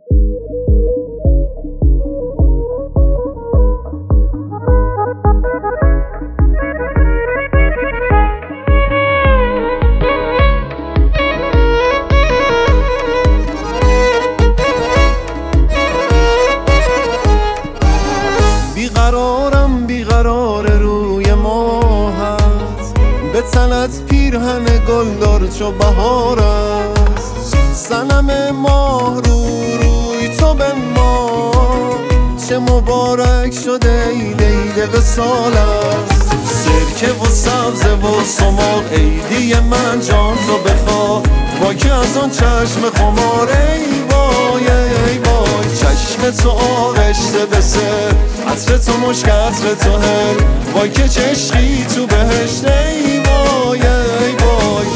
بیقرار روی ماهت، به تنت پیرهن گلدار چو بهار است. صنم ماه روی تو به ما، چه مبارک شده عید وصال است. سرکه و سبزه و سماق عیدی من جان تو بخواه، با که از آن چشم خمار ای وای ای وای. چشم تو آغشته به سر، عطر تو مشک عطر تو هل، وای که چشقی تو بهشت ای وای ای وای.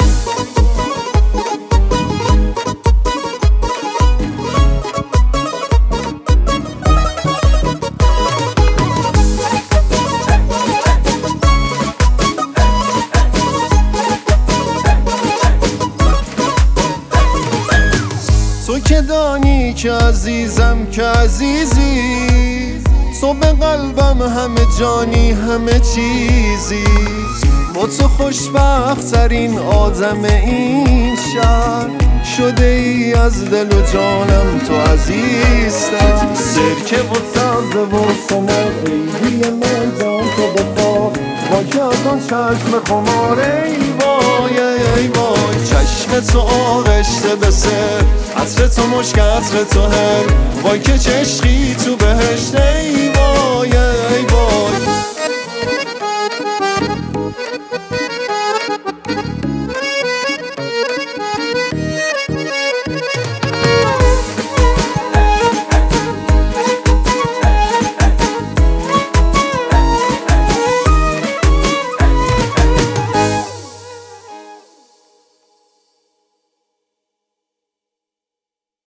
تو که دانی که عزیزم که عزیزی، تو به قلبم همه جانی همه چیزی. با تو خوشبخت ترین آدم این شهر، شده ای از دل و جانم تو عزیزتر. سرکه و سبزه و سماق عیدی من جان تو بخواه، با که از آن چشم خمار ای وای ای وای. چشم تو آغشته به سر، عطر تو مشک عطر تو هل، وای که چشقی تو بهشت ای وای.